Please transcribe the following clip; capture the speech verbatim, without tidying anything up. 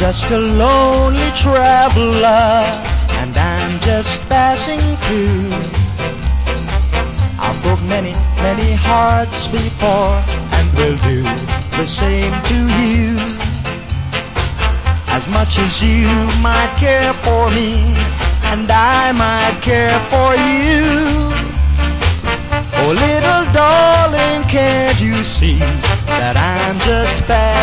just a lonely traveler, and I'm just passing through. I've broke many, many hearts before, and will do the same to you. As much as you might care for me, and I might care for you. Oh, little darling, can't you see that I'm just passing